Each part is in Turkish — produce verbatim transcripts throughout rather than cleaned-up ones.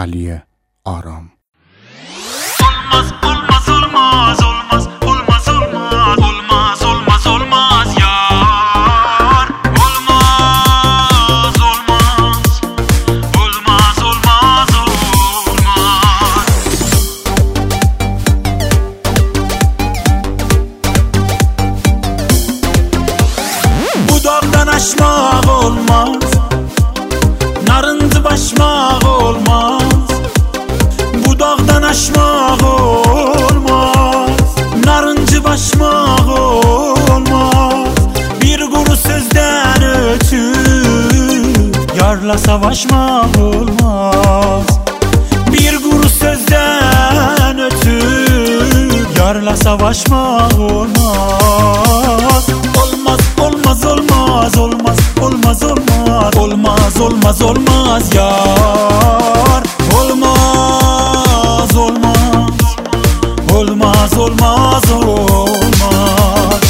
Aliye Aram. Olmaz olmaz olmaz olmaz olmaz olmaz olmaz olmaz olmaz yar. Olmaz olmaz olmaz olmaz olmaz. Bu dağdan aşmak olmaz, narıncı başmak olmaz. Bu dağdan aşmak olmaz, narıncı başmak olmaz. Bir kuru sözden ötür yarla savaşmak olmaz. Bir kuru sözden ötür yarla savaşmak olmaz. Olmaz olmaz olmaz olmaz olmaz olmaz olmaz olmaz olmaz yar. Olmaz olmaz olmaz olmaz olmaz.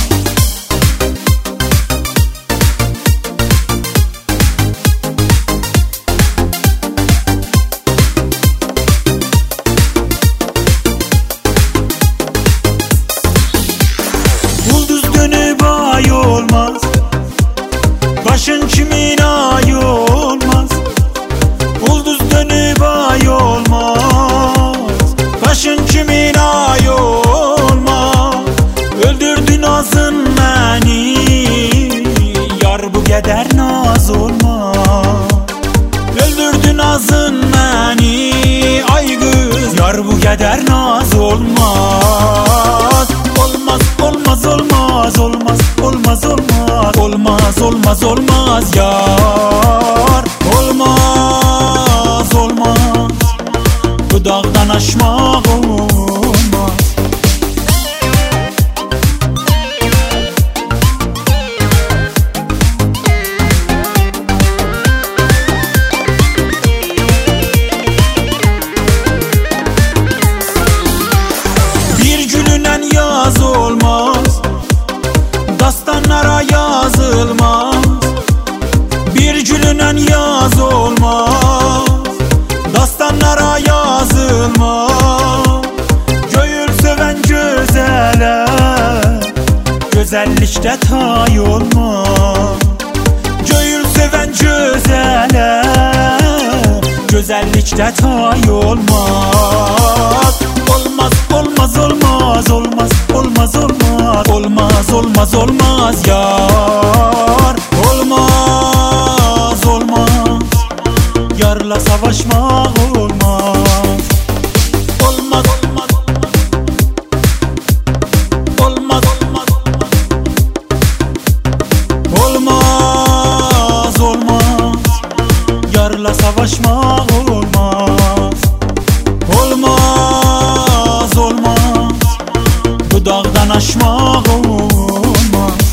Yıldız dönüp ay olmaz, kaşın kimin ay olmaz. Yıldız dönüp ay olmaz, kaşın kimin ay olmaz. Öldürdün azın beni, yar bu kadar naz olmaz. Öldürdün azın beni, ay kız, yar bu kadar naz olmaz. Olmaz olmaz olmaz olmaz olmaz olmaz olmaz olmaz olmaz yar. Olmaz olmaz bu dağdan aşmak olmaz. Bir gülünen yaz olmaz, dastanlara yazılmaz. Bir gülünen yaz olmaz, dastanlara yazılmaz. Göyül söven gözele, güzellikte tay olmaz. Göyül söven gözele, güzellikte tay olmaz. Olmaz olmaz olmaz olmaz olmaz olmaz olmaz olmaz olmaz yar. Olmaz olmaz yarla savaşmak olmaz. Olmaz olmaz olmaz olmaz olmaz yarla savaşmak olmaz. Olmaz olmaz bu dağdan aşmak olmaz.